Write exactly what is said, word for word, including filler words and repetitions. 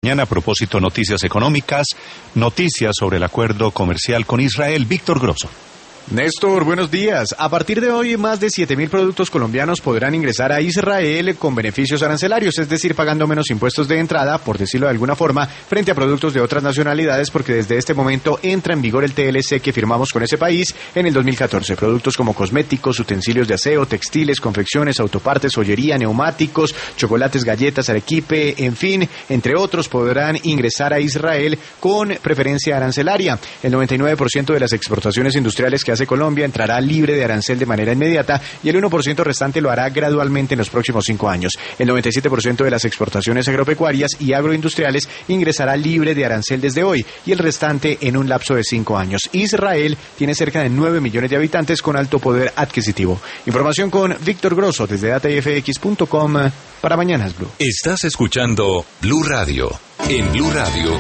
Mañana, a propósito, noticias económicas, noticias sobre el acuerdo comercial con Israel. Víctor Grosso. Néstor, buenos días. A partir de hoy, más de siete mil productos colombianos podrán ingresar a Israel con beneficios arancelarios, es decir, pagando menos impuestos de entrada, por decirlo de alguna forma, frente a productos de otras nacionalidades, porque desde este momento entra en vigor el T L C que firmamos con ese país en el dos mil catorce. Productos como cosméticos, utensilios de aseo, textiles, confecciones, autopartes, joyería, neumáticos, chocolates, galletas, arequipe, en fin, entre otros, podrán ingresar a Israel con preferencia arancelaria. El noventa y nueve por ciento de las exportaciones industriales que hace Colombia entrará libre de arancel de manera inmediata y el uno por ciento restante lo hará gradualmente en los próximos cinco años. El noventa y siete por ciento de las exportaciones agropecuarias y agroindustriales ingresará libre de arancel desde hoy y el restante en un lapso de cinco años. Israel tiene cerca de nueve millones de habitantes con alto poder adquisitivo. Información con Víctor Grosso desde data f x punto com para Mañanas Blue. Estás escuchando Blue Radio. En Blue Radio,